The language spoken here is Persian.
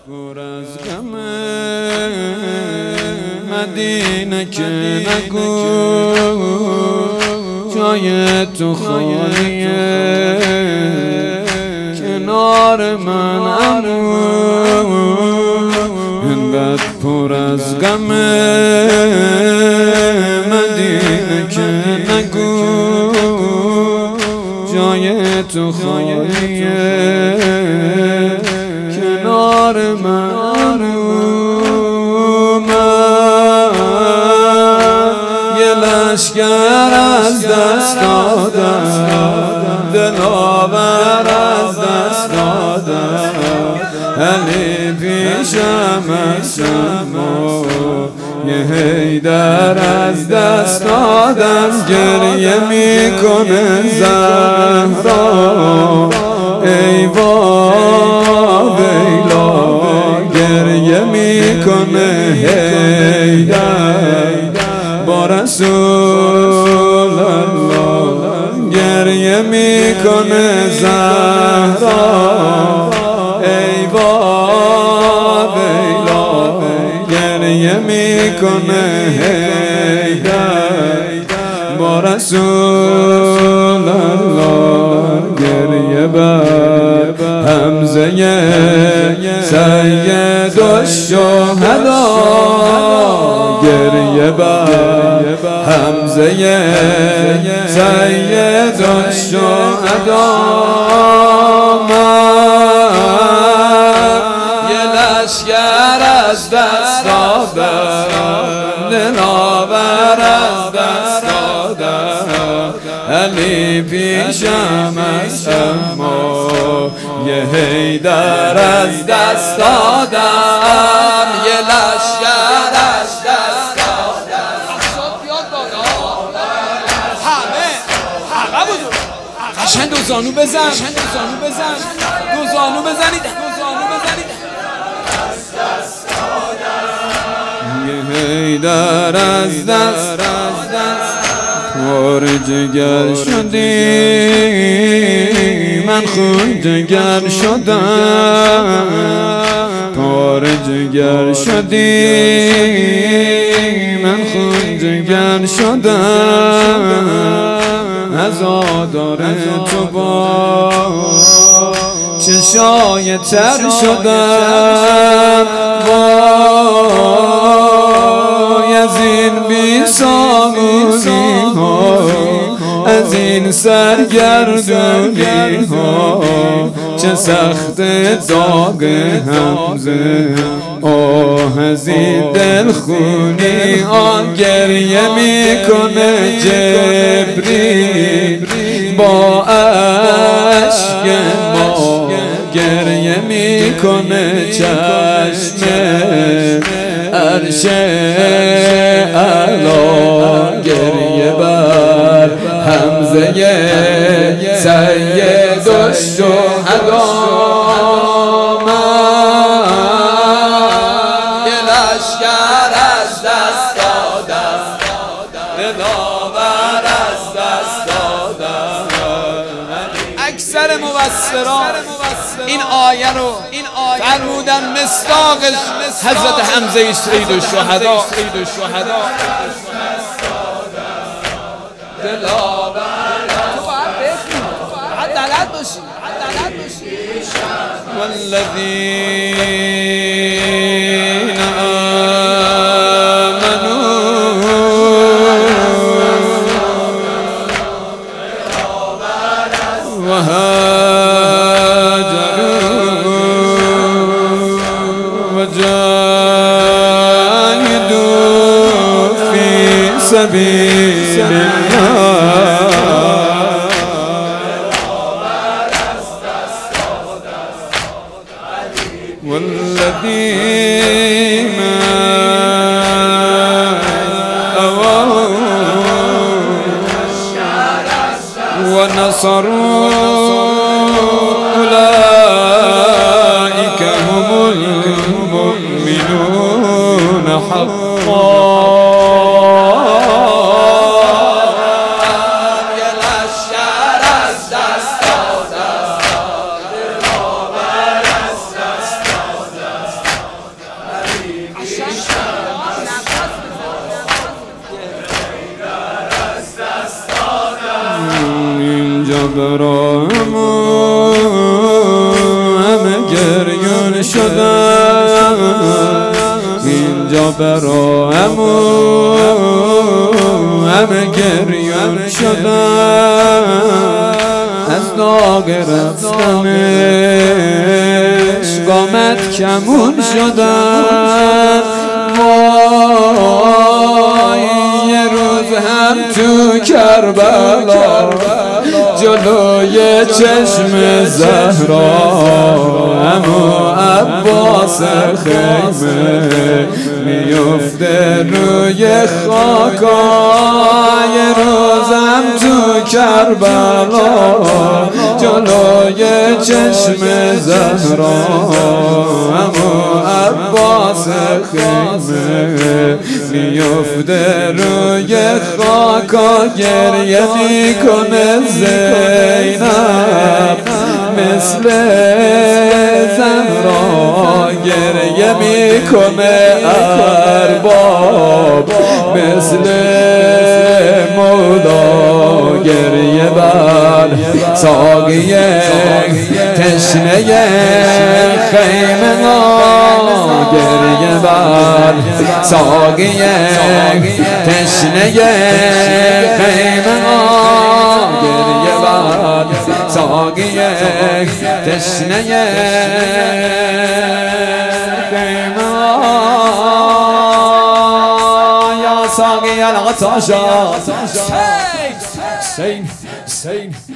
پر از غم مدینه که نگو جای تو خالیه کنار من امو اینقدر پر از غم مدینه که نگو جای تو خالیه کنار من یه لشکر از دست دادم دلاور از دست دادم علی پیشم هستم یه حیدر از دست دادم گریه میکنه زهرا ای ویلا گریه میکنه حیدر با رسول الله گریه میکنه زهرا ای ویلا گریه میکنه حیدر با رسول الله گریه بر حمزه سید الشهدا گریه بر حمزه سید الشهدا یه لشکر از دست دادم دلاور از دست دادم علی پیشم است اما یه حیدر از دست دادم یه لشکر از دست دادم همه عقب بودو قشنگ دو زانو بزن دو زانو بزنید یه حیدر از دست پر جگر شدی من خون جگر شدم پر جگر شدی من خون جگر شدم عزادار تو با چشای تر شدم وای از این بی سامونی ها از این سرگردونی ها چه سخت داغ حمزه آه از این دلخونی آن گریه میکنه جبریل با عشق ما گریه میکنه چشم عرش اعلی گریه بر حمزه سید الشهدا یه لشکر از دست دادم دلاور از دست دادم اکثر مفسران این آیه رو فرمودن مصداقش حضرت حمزه سید الشهدا دلاور تو باید بخونی باید دلت باشی والذین آمنوا وجاهدوا في سبيل الله والذين أووا ونصروا أولئك هم المؤمنون حقا برام همه گریون شدن اینجا برام همه گریون شدن از داغ رفتنش قامت کمون شدن وای یه روز هم تو کربلا جلوی چشم زهرا اما عباس خیمه میفته روی خاکا یه روزم تو کربلا جلوی چشم زهرا اما عباس خیمه میفته روی خاکا گریه میکنه زینب مثل زهرا گریه میکنه ارباب مثل مولا گریه بر ساقی تشنه خیمه گریه بر ساقی تشنه خیمه گریه بر ساقی تشنه خیمه یا ساقی العطاشا حسین